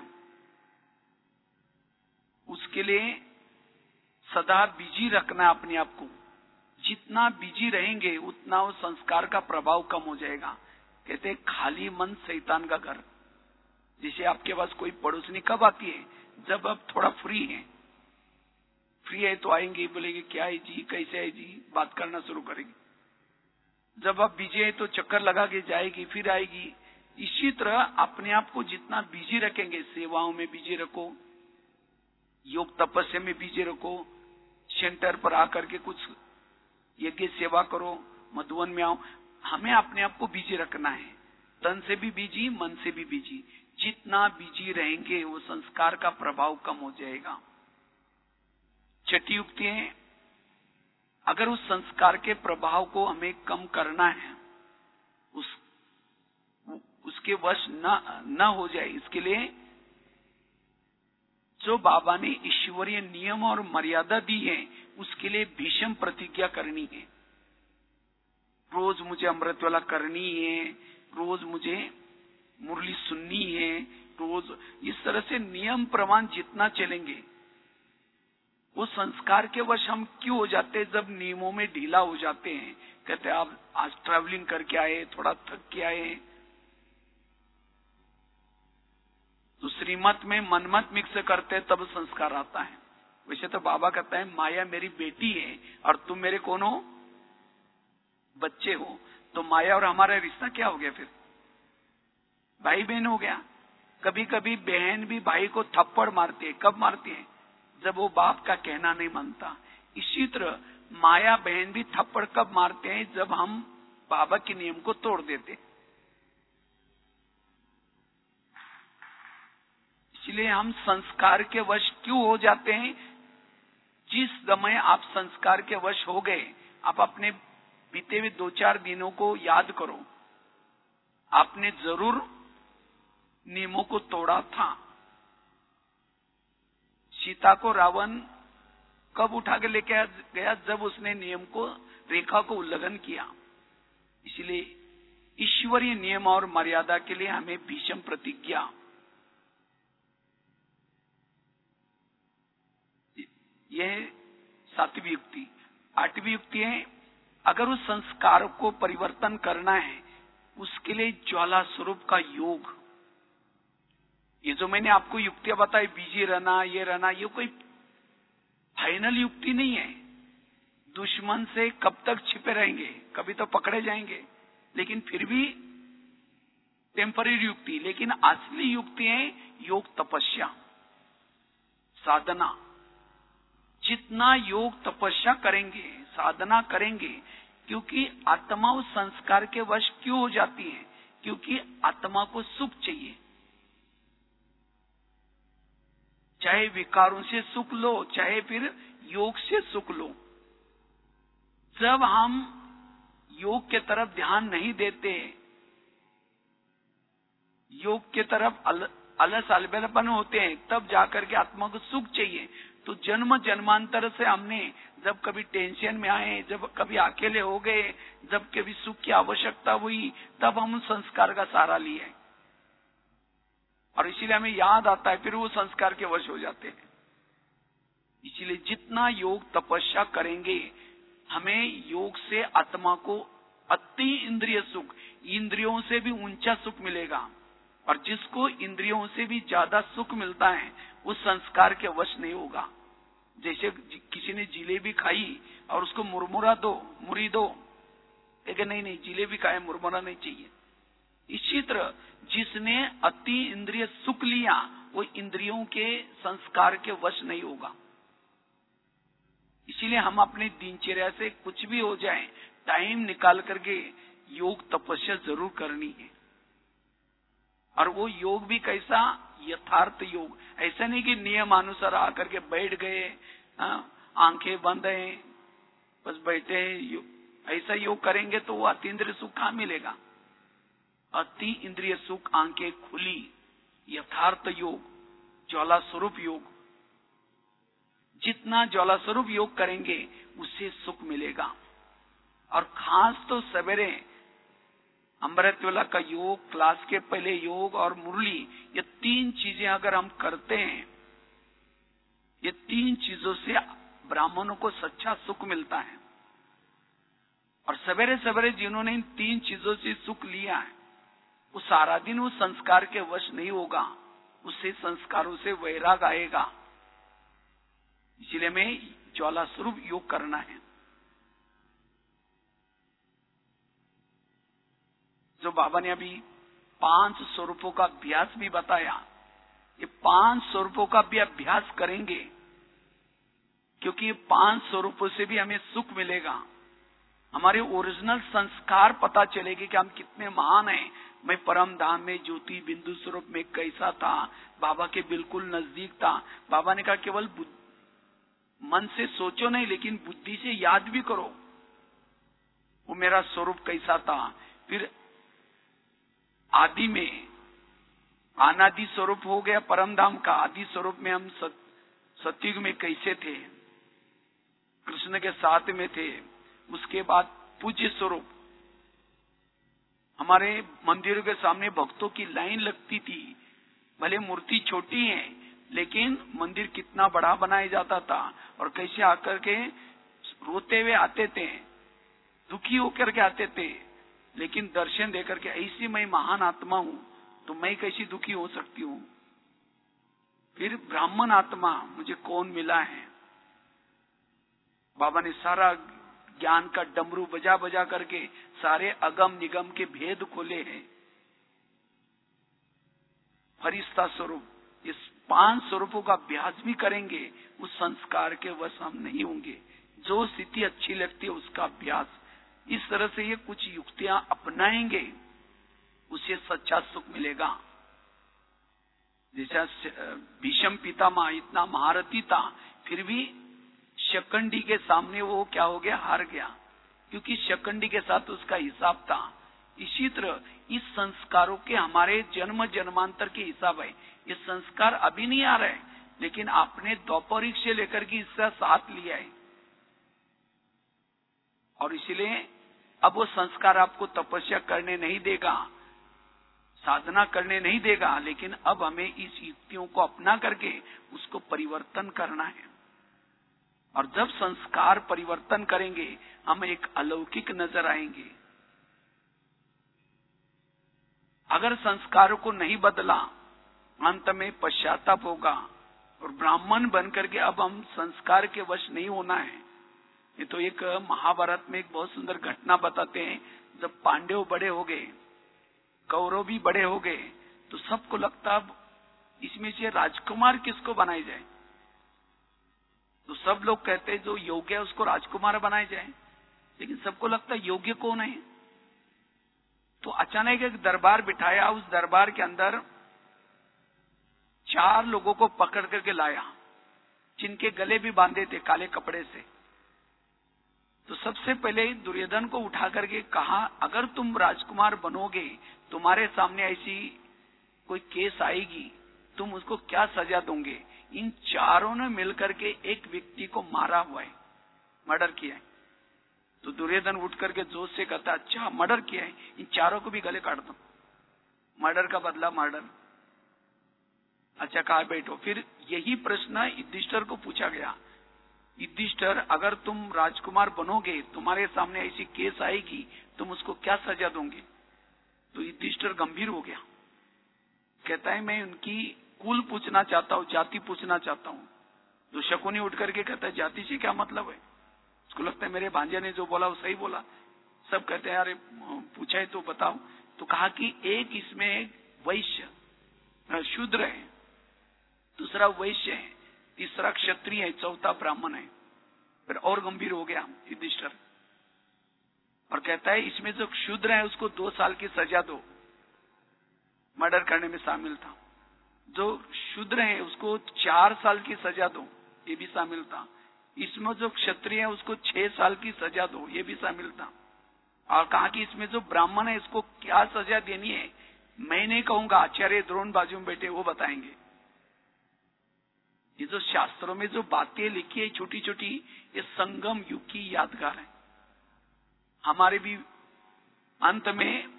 [SPEAKER 1] उसके लिए सदा बिजी रखना अपने आप को। जितना बिजी रहेंगे उतना उस संस्कार का प्रभाव कम हो जाएगा। कहते हैं खाली मन शैतान का घर। जैसे आपके पास कोई पड़ोसनी कब आती है? जब आप थोड़ा फ्री हैं। फ्री है तो आएंगे, बोलेंगे क्या है जी, कैसे है जी, बात करना शुरू करेगी। जब आप बिजी है तो चक्कर लगा के जाएगी, फिर आएगी। इसी तरह अपने आप को जितना बिजी रखेंगे, सेवाओं में बिजी रखो, योग तपस्या में बिजी रखो, सेंटर पर आकर के कुछ यज्ञ सेवा करो, मधुवन में आओ। हमें अपने आप को बिजी रखना है, तन से भी बिजी, मन से भी बिजी। जितना बिजी रहेंगे वो संस्कार का प्रभाव कम हो जाएगा। छठी युक्ति है, अगर उस संस्कार के प्रभाव को हमें कम करना है, उस उसके वश न न हो जाए, इसके लिए जो बाबा ने ईश्वरीय नियम और मर्यादा दी है, उसके लिए भीषम प्रतिज्ञा करनी है। रोज मुझे अमृत वाला करनी है, रोज मुझे मुरली सुननी है, रोज इस तरह से नियम प्रमाण जितना चलेंगे। वो संस्कार के वश हम क्यों हो जाते हैं? जब नियमों में ढीला हो जाते हैं, कहते हैं आप आज ट्रैवलिंग करके आए, थोड़ा थक के आए, तो श्रीमत में मनमत मिक्स करते हैं, तब संस्कार आता है। वैसे तो बाबा कहता है माया मेरी बेटी है और तुम मेरे कौन हो? बच्चे हो। तो माया और हमारा रिश्ता क्या हो गया फिर? भाई बहन हो गया। कभी कभी बहन भी भाई को थप्पड़ मारती है। कब मारती है? जब वो बाप का कहना नहीं मानता। इसी तरह माया बहन भी थप्पड़ कब मारते हैं? जब हम बाबा के नियम को तोड़ देते। इसलिए हम संस्कार के वश क्यों हो जाते हैं? जिस समय आप संस्कार के वश हो गए, आप अपने बीते हुए दो चार दिनों को याद करो। आपने जरूर नियमों को तोड़ा था। सीता को रावण कब उठा के लेके गया? जब उसने नियम को, रेखा को उल्लंघन किया। इसलिए ईश्वरीय नियम और मर्यादा के लिए हमें भीषम प्रतिज्ञा। यह सातवीं युक्ति। आठवीं युक्ति है, अगर उस संस्कार को परिवर्तन करना है, उसके लिए ज्वाला स्वरूप का योग। ये जो मैंने आपको युक्तियां बताई, बिजी रहना, ये रहना, ये कोई फाइनल युक्ति नहीं है। दुश्मन से कब तक छिपे रहेंगे? कभी तो पकड़े जाएंगे, लेकिन फिर भी टेम्पररी युक्ति। लेकिन असली युक्ति है योग तपस्या, साधना। जितना योग तपस्या करेंगे, साधना करेंगे, क्योंकि आत्मा उस संस्कार के वश क्यों हो जाती है? क्योंकि आत्मा को सुख चाहिए। चाहे विकारों से सुख लो, चाहे फिर योग से सुख लो। जब हम योग के तरफ ध्यान नहीं देते, योग के तरफ अल, अलस अलबेलापन होते हैं, तब जाकर के आत्मा को सुख चाहिए। तो जन्म जन्मांतर से हमने जब कभी टेंशन में आए, जब कभी अकेले हो गए, जब कभी सुख की आवश्यकता हुई, तब हम संस्कार का सहारा लिए और इसीलिए हमें याद आता है, फिर वो संस्कार के वश हो जाते हैं। इसीलिए जितना योग तपस्या करेंगे, हमें योग से आत्मा को अति इंद्रिय सुख, इंद्रियों से भी ऊंचा सुख मिलेगा। और जिसको इंद्रियों से भी ज्यादा सुख मिलता है, उस संस्कार के वश नहीं होगा। जैसे किसी ने जिलेबी खाई और उसको मुरमुरा दो, मुरी दो, लेकिन नहीं नहीं जिलेबी खाए, मुरमुरा नहीं चाहिए। इसी तरह जिसने अति इंद्रिय सुख लिया, वो इंद्रियों के संस्कार के वश नहीं होगा। इसीलिए हम अपनी दिनचर्या से कुछ भी हो जाए, टाइम निकाल करके योग तपस्या जरूर करनी है। और वो योग भी कैसा? यथार्थ योग। ऐसा नहीं कि नियमानुसार आकर के बैठ गए, आंखें बंद है, बस बैठे हैं। ऐसा योग करेंगे तो वो अति इंद्रिय सुख कहां मिलेगा? अति इंद्रिय सुख, आंखें खुली, यथार्थ योग, ज्वाला स्वरूप योग। जितना ज्वाला स्वरूप योग करेंगे, उससे सुख मिलेगा। और खास तो सवेरे अमृतवेला का योग, क्लास के पहले योग और मुरली, ये तीन चीजें अगर हम करते हैं, ये तीन चीजों से ब्राह्मणों को सच्चा सुख मिलता है। और सवेरे सवेरे जिन्होंने इन तीन चीजों से सुख लिया है, वो सारा दिन उस संस्कार के वश नहीं होगा, उससे संस्कारों से वैराग आएगा। इसलिए हमें ज्वाला स्वरूप योग करना है। जो बाबा ने अभी पांच स्वरूपों का अभ्यास भी बताया, ये पांच स्वरूपों का भी अभ्यास करेंगे, क्योंकि ये पांच स्वरूपों से भी हमें सुख मिलेगा। हमारे ओरिजिनल संस्कार पता चलेगी कि हम कितने महान हैं। मैं परम धाम में ज्योति बिंदु स्वरूप में कैसा था, बाबा के बिल्कुल नजदीक था। बाबा ने कहा केवल मन से सोचो नहीं, लेकिन बुद्धि से याद भी करो वो मेरा स्वरूप कैसा था। फिर आदि में अनादि स्वरूप हो गया परम धाम का। आदि स्वरूप में हम सत, सतयुग में कैसे थे, कृष्ण के साथ में थे। उसके बाद पूज्य स्वरूप, हमारे मंदिरों के सामने भक्तों की लाइन लगती थी। भले मूर्ति छोटी है, लेकिन मंदिर कितना बड़ा बनाया जाता था, और कैसे आकर के रोते हुए आते थे, दुखी होकर के आते थे, लेकिन दर्शन देकर के ऐसी मैं महान आत्मा हूं तो मैं कैसी दुखी हो सकती हूं। फिर ब्राह्मण आत्मा मुझे कौन मिला है। बाबा ने सारा ज्ञान का डमरू बजा बजा करके सारे अगम निगम के भेद खोले हैं। फरिश्ता स्वरूप, इस पांच स्वरूपों का अभ्यास भी करेंगे, उस संस्कार के वश हम नहीं होंगे। जो स्थिति अच्छी लगती है उसका अभ्यास, इस तरह से ये कुछ युक्तियां अपनाएंगे, उसे सच्चा सुख मिलेगा। जैसा भीष्म पितामह इतना महारथी था, फिर भी शकंडी के सामने वो क्या हो गया, हार गया, क्योंकि शकंडी के साथ उसका हिसाब था। इसी तरह इस संस्कारों के हमारे जन्म जन्मांतर के हिसाब है। ये संस्कार अभी नहीं आ रहे, लेकिन आपने द्वापरिक से लेकर के इसका साथ लिया है, और इसलिए अब वो संस्कार आपको तपस्या करने नहीं देगा, साधना करने नहीं देगा, लेकिन अब हमें इस युक्तियों को अपना करके उसको परिवर्तन करना है। और जब संस्कार परिवर्तन करेंगे, हम एक अलौकिक नजर आएंगे। अगर संस्कारों को नहीं बदला, अंत में पश्चाताप होगा। और ब्राह्मण बनकर के अब हम संस्कार के वश नहीं होना है। ये तो एक महाभारत में एक बहुत सुंदर घटना बताते हैं। जब पांडव बड़े हो गए, कौरव भी बड़े हो गए, तो सबको लगता अब इसमें से राजकुमार किसको बनाया जाए। तो सब लोग कहते हैं जो योग्य है उसको राजकुमार बनाया जाए, लेकिन सबको लगता है योग्य कौन है। तो अचानक एक दरबार बिठाया, उस दरबार के अंदर चार लोगों को पकड़ करके लाया, जिनके गले भी बांधे थे काले कपड़े से। तो सबसे पहले दुर्योधन को उठा करके कहा, अगर तुम राजकुमार बनोगे, तुम्हारे सामने ऐसी कोई केस आएगी, तुम उसको क्या सजा दोगे। इन चारों ने मिलकर के एक व्यक्ति को मारा हुआ है, मर्डर किया है। तो दुर्योधन उठ करके जोश से कहता, अच्छा मर्डर किया है, इन चारों को भी गले काट दो, मर्डर का बदला मर्डर। अच्छा कहा बैठो। फिर यही प्रश्न युधिष्ठिर को पूछा गया, युधिष्ठिर अगर तुम राजकुमार बनोगे, तुम्हारे सामने ऐसी केस आएगी, तुम उसको क्या सजा दोगे। तो युधिष्ठिर गंभीर हो गया, कहता है मैं उनकी कुल पूछना चाहता हूँ, जाति पूछना चाहता हूँ। तो शकुनी उठ करके कहता है जाति से क्या मतलब है। उसको लगता है मेरे भांजे ने जो बोला वो सही बोला। सब कहते हैं अरे पूछा है तो बताओ। तो कहा कि एक इसमें वैश्य शूद्र है, दूसरा वैश्य है, तीसरा क्षत्रिय है, चौथा ब्राह्मण है। फिर और गंभीर हो गया युधिष्ठिर और कहता है इसमें जो शूद्र है उसको दो साल की सजा दो, मर्डर करने में शामिल था। जो शूद्र है उसको चार साल की सजा दो, ये भी शामिल था। इसमें जो क्षत्रिय है उसको छह साल की सजा दो, ये भी शामिल था। और कहा कि इसमें जो ब्राह्मण है इसको क्या सजा देनी है मैं नहीं कहूंगा, आचार्य द्रोण बाजू में बैठे वो बताएंगे। ये जो शास्त्रों में जो बातें लिखी है छोटी छोटी, ये संगम युग की यादगार है। हमारे भी अंत में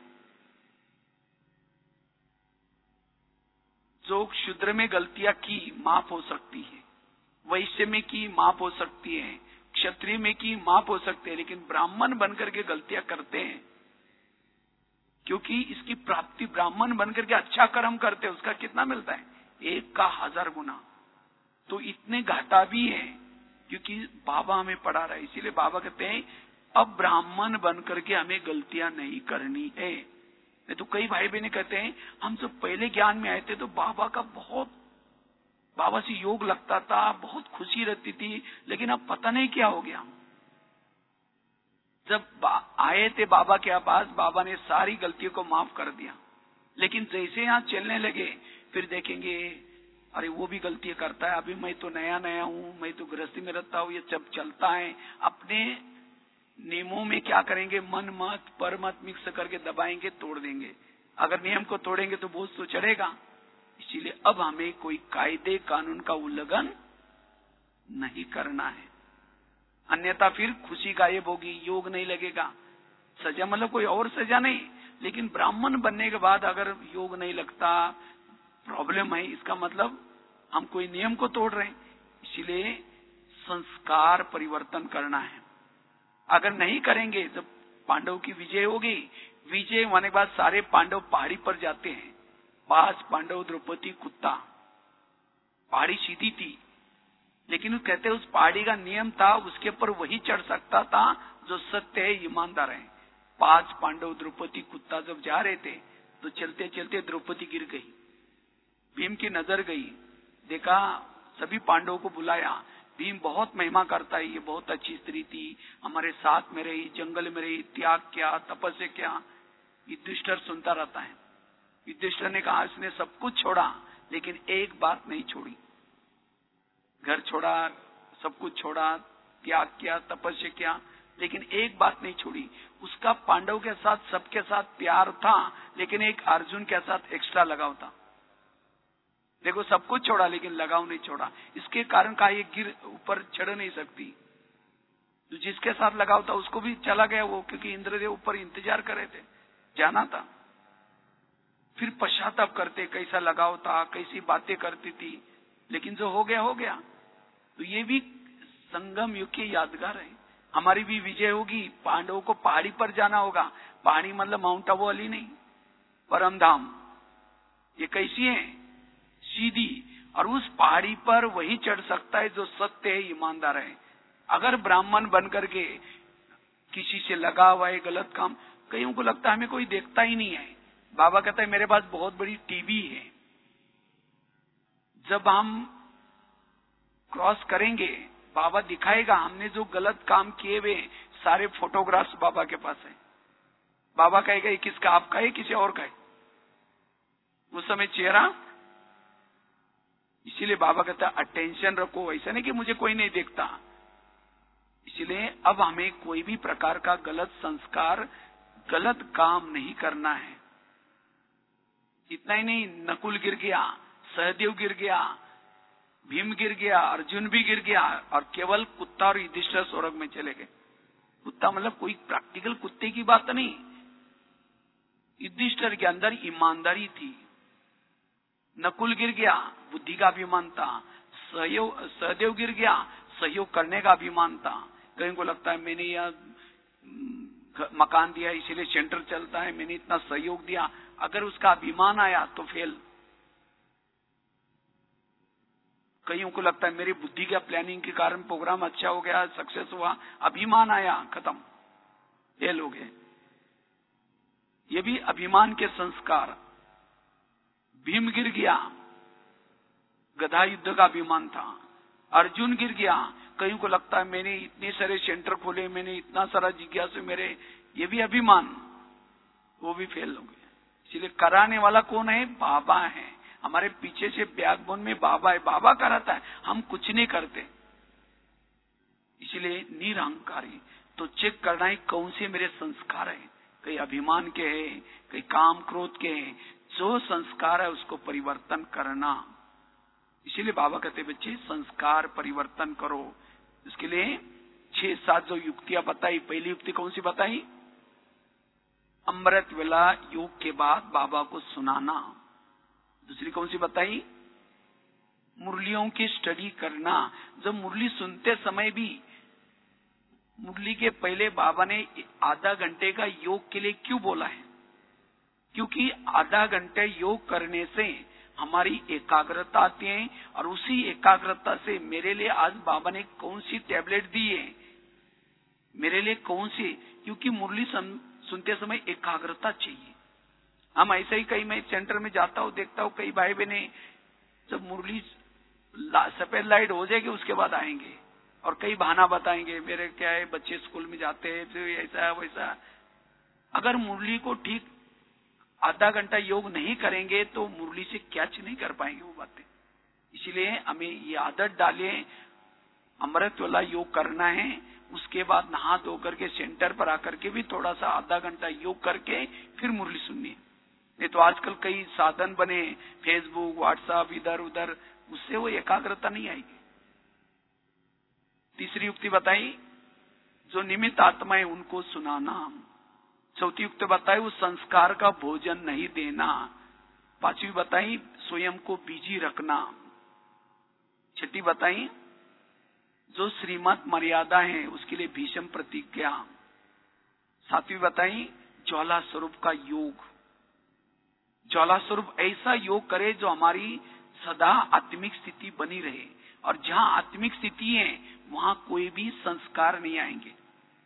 [SPEAKER 1] जो शूद्र में गलतियां की माफ हो सकती है, वैश्य में की माफ हो सकती है, क्षत्रिय में की माफ हो सकती है, लेकिन ब्राह्मण बनकर के गलतियां करते हैं क्योंकि इसकी प्राप्ति ब्राह्मण बनकर के अच्छा कर्म करते हैं, उसका कितना मिलता है? एक का हजार गुना। तो इतने घाटा भी है, क्योंकि बाबा हमें पढ़ा रहा है। इसीलिए बाबा कहते हैं अब ब्राह्मण बनकर के हमें गलतियां नहीं करनी है। नहीं तो कई भाई बहने कहते हैं हम जब पहले ज्ञान में आए थे तो बाबा का बहुत, बाबा से योग लगता था, बहुत खुशी रहती थी, लेकिन अब पता नहीं क्या हो गया। जब आए थे बाबा के पास, बाबा ने सारी गलतियों को माफ कर दिया, लेकिन जैसे यहाँ चलने लगे फिर देखेंगे अरे वो भी गलतियां करता है, अभी मैं तो नया नया हूँ, मैं तो गृहस्थी में रहता हूँ, ये जब चलता है अपने नियमों में क्या करेंगे, मन मत पर मत मिक्स करके दबाएंगे, तोड़ देंगे। अगर नियम को तोड़ेंगे तो बोझ तो चढ़ेगा। इसीलिए अब हमें कोई कायदे कानून का उल्लंघन नहीं करना है, अन्यथा फिर खुशी गायब होगी, योग नहीं लगेगा। सजा मतलब कोई और सजा नहीं, लेकिन ब्राह्मण बनने के बाद अगर योग नहीं लगता, प्रॉब्लम है, इसका मतलब हम कोई नियम को तोड़ रहे हैं। इसीलिए संस्कार परिवर्तन करना है। अगर नहीं करेंगे, जब पांडव की विजय होगी, विजय होने के बाद सारे पांडव पहाड़ी पर जाते हैं। पांच पांडव, द्रौपदी, कुत्ता, पहाड़ी सीधी थी, लेकिन कहते उस पहाड़ी का नियम था, उसके ऊपर वही चढ़ सकता था जो सत्य है, ईमानदार है। पांच पांडव, द्रौपदी, कुत्ता जब जा रहे थे तो चलते चलते द्रौपदी गिर गई। भीम की नजर गई, देखा, सभी पांडवों को बुलाया। भीम बहुत महिमा करता है, ये बहुत अच्छी स्त्री थी, हमारे साथ में रही, जंगल में रही, त्याग किया, तपस्या किया। युधिष्ठिर सुनता रहता है। युधिष्ठिर ने कहा इसने सब कुछ छोड़ा, लेकिन एक बात नहीं छोड़ी। घर छोड़ा, सब कुछ छोड़ा, त्याग किया, तपस्या किया, लेकिन एक बात नहीं छोड़ी। उसका पांडव के साथ, सबके साथ प्यार था, लेकिन एक अर्जुन के साथ एक्स्ट्रा लगाव था। देखो, सब कुछ छोड़ा लेकिन लगाव नहीं छोड़ा। इसके कारण का ये गिर ऊपर चढ़ नहीं सकती। तो जिसके साथ लगाव था उसको भी चला गया वो, क्योंकि इंद्रदेव ऊपर इंतजार कर रहे थे, जाना था। फिर पश्चाताप करते, कैसा लगाव था, कैसी बातें करती थी, लेकिन जो हो गया हो गया। तो ये भी संगम युग की यादगार है। हमारी भी विजय होगी, पांडवों को पहाड़ी पर जाना होगा। पहाड़ी मतलब माउंट आबू वाली नहीं, परम धाम। ये कैसी है? सीधी। और उस पहाड़ी पर वही चढ़ सकता है जो सत्य है, ईमानदार है। अगर ब्राह्मण बन करके किसी से लगा हुआ है गलत काम, कईयों को लगता है हमें कोई देखता ही नहीं है। बाबा कहता है मेरे पास बहुत बड़ी टीवी है, जब हम क्रॉस करेंगे बाबा दिखाएगा हमने जो गलत काम किए हुए सारे फोटोग्राफ्स बाबा के पास है। बाबा कहेगा ये किसका, आपका है किसी और का है? उस समय चेहरा। इसीलिए बाबा कहता है अटेंशन रखो, ऐसा नहीं कि मुझे कोई नहीं देखता। इसलिए अब हमें कोई भी प्रकार का गलत संस्कार, गलत काम नहीं करना है। इतना ही नहीं, नकुल गिर गया, सहदेव गिर गया, भीम गिर गया, अर्जुन भी गिर गया, और केवल कुत्ता और युधिष्ठिर स्वर्ग में चले गए। कुत्ता मतलब कोई प्रैक्टिकल कुत्ते की बात नहीं, युधिष्ठिर के अंदर ईमानदारी थी। नकुल गिर गया, बुद्धि का अभिमान था। सहयोग सहदेव गिर गया, सहयोग करने का अभिमान था। कहीं को लगता है मैंने यह मकान दिया इसीलिए सेंटर चलता है, मैंने इतना सहयोग दिया, अगर उसका अभिमान आया तो फेल। कईयों को लगता है मेरी बुद्धि का प्लानिंग के कारण प्रोग्राम अच्छा हो गया, सक्सेस हुआ, अभिमान आया, खत्म, फेल हो गए। ये भी अभिमान के संस्कार। भीम गिर गया, गधा युद्ध का अभिमान था। अर्जुन गिर गया, कईयों को लगता है मैंने इतने सारे सेंटर खोले, मैंने इतना सारा जिज्ञासु मेरे, ये भी अभिमान, वो भी फेल हो गया। इसलिए कराने वाला कौन है? बाबा है। हमारे पीछे से बैकबोन में बाबा है, बाबा कराता है, हम कुछ नहीं करते। इसलिए निरहंकारी। तो चेक करना है कौन से मेरे संस्कार है, कई अभिमान के हैं, कई काम क्रोध के हैं। जो संस्कार है उसको परिवर्तन करना। इसीलिए बाबा कहते बच्चे संस्कार परिवर्तन करो। इसके लिए छह सात जो युक्तियां बताई, पहली युक्ति कौन सी बताई? अमृत वेला योग के बाद बाबा को सुनाना। दूसरी कौन सी बताई? मुरलियों की स्टडी करना। जब मुरली सुनते समय भी, मुरली के पहले बाबा ने आधा घंटे का योग के लिए क्यों बोला है? क्योंकि आधा घंटे योग करने से हमारी एकाग्रता आती है, और उसी एकाग्रता से मेरे लिए आज बाबा ने कौन सी टैबलेट दी है, मेरे लिए कौन सी, क्योंकि मुरली सुनते समय एकाग्रता चाहिए। हम ऐसे ही कई मैं सेंटर में जाता हूँ, देखता हूँ कई भाई बहने जब मुरली ला, सफेद लाइट हो जाएगी उसके बाद आएंगे और कई बहाना बताएंगे, मेरे क्या है बच्चे स्कूल में जाते हैं, फिर ऐसा वैसा। अगर मुरली को ठीक आधा घंटा योग नहीं करेंगे तो मुरली से कैच नहीं कर पाएंगे वो बातें। इसलिए हमें ये आदत डालें, अमृत वाला योग करना है, उसके बाद नहा धो करके सेंटर पर आकर के भी थोड़ा सा आधा घंटा योग करके फिर मुरली सुननी है। नहीं तो आजकल कई साधन बने, फेसबुक व्हाट्सएप इधर उधर, उससे वो एकाग्रता नहीं आएगी। तीसरी युक्ति बताई, जो निमित्त आत्मा है उनको सुनाना। चौथी युक्ति बताई, वो संस्कार का भोजन नहीं देना। पांचवी बताई, स्वयं को बिजी रखना। छठी बताई, जो श्रीमत मर्यादा है उसके लिए भीषम प्रतिज्ञा। सातवीं बताई, ज्वाला स्वरूप का योग। ज्वाला स्वरूप ऐसा योग करे जो हमारी सदा आत्मिक स्थिति बनी रहे, और जहां आत्मिक स्थिति है वहां कोई भी संस्कार नहीं आएंगे।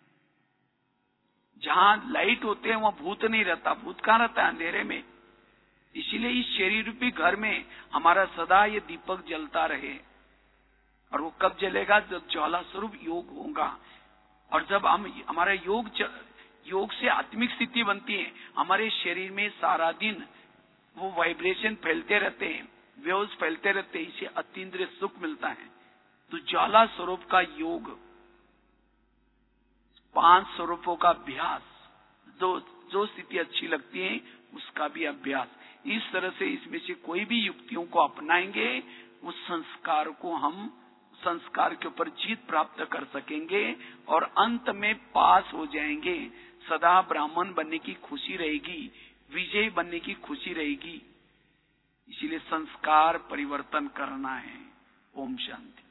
[SPEAKER 1] जहां लाइट होते हैं वहां भूत नहीं रहता, भूत कहां रहता है? अंधेरे में। इसीलिए इस शरीर रूपी घर में हमारा सदा ये दीपक जलता रहे, और वो कब जलेगा? जब ज्वाला स्वरूप योग होगा। और जब हम हमारा योग योग से आत्मिक स्थिति बनती है, हमारे शरीर में सारा दिन वो वाइब्रेशन फैलते रहते हैं, वेव्स फैलते रहते हैं, इसे अतीन्द्रिय सुख मिलता है। तो ज्वाला स्वरूप का योग, पांच स्वरूपों का अभ्यास, जो जो स्थिति अच्छी लगती है उसका भी अभ्यास। इस तरह से इसमें से कोई भी युक्तियों को अपनाएंगे, उस संस्कार को हम संस्कार के ऊपर जीत प्राप्त कर सकेंगे और अंत में पास हो जाएंगे। सदा ब्राह्मण बनने की खुशी रहेगी, विजयी बनने की खुशी रहेगी। इसीलिए संस्कार परिवर्तन करना है। ओम शांति।